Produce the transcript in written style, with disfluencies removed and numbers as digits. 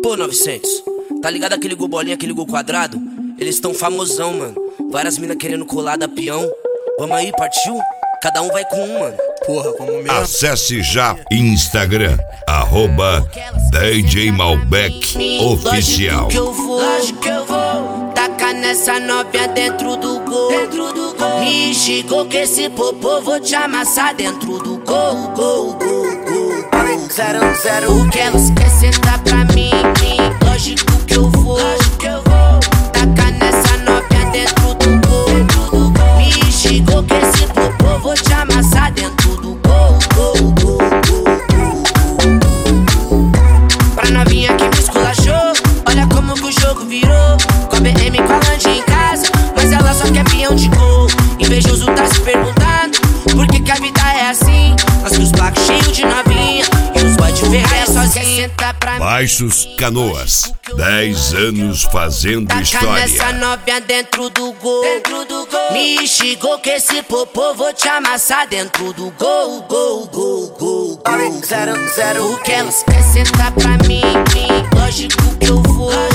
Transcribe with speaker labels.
Speaker 1: Pô, 900, tá ligado aquele gol bolinha, aquele gol quadrado? Eles tão famosão, mano. Várias minas querendo colar da peão. Vamos aí, partiu? Cada um vai com um, mano.
Speaker 2: Porra, como mesmo?
Speaker 3: Acesse já Instagram, @DJ Malbec Oficial.
Speaker 1: Lógico que eu vou tacar nessa novinha dentro do gol. Me chegou que esse popô vou te amassar dentro do gol. 0-0, o que elas quer sentar pra mim. Lógico que eu vou tacar nessa novinha dentro do gol. Me chegou que esse popô vou te amassar dentro do gol. Pra novinha que me esculachou, olha como que o jogo virou. Com a BM com a lanche em casa, mas ela só quer peão de gol. Invejoso tá se perguntando por que a vida é assim. Nós com os blacos cheios de novinha e os boy de ferraia sozinha.
Speaker 3: Baixos Canoas, 10 anos fazendo
Speaker 1: Taca
Speaker 3: história.
Speaker 1: nessa novinha dentro do gol. Me chegou que esse popô vou te amassar dentro do gol. 0-0, o que elas quer sentar pra mim. Lógico que eu vou